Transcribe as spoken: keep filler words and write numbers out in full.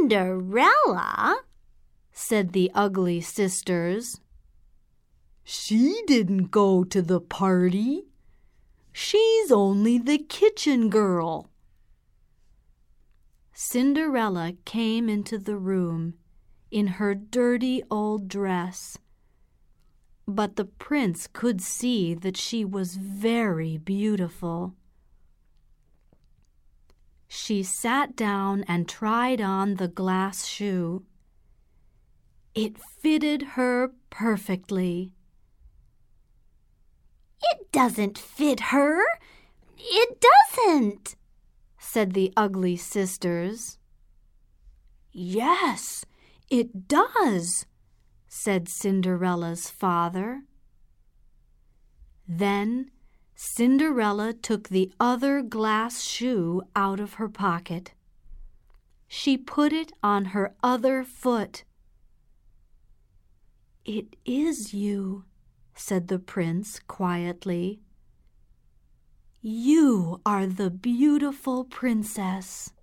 "Cinderella?" said the ugly sisters. "She didn't go to the party. She's only the kitchen girl." Cinderella came into the room in her dirty old dress, but the prince could see that she was very beautiful. She sat down and tried on the glass shoe. It fitted her perfectly. "It doesn't fit her. It doesn't," said the ugly sisters. "Yes, it does," said Cinderella's father. Then Cinderella took the other glass shoe out of her pocket. She put it on her other foot. "It is you," said the prince quietly. "You are the beautiful princess."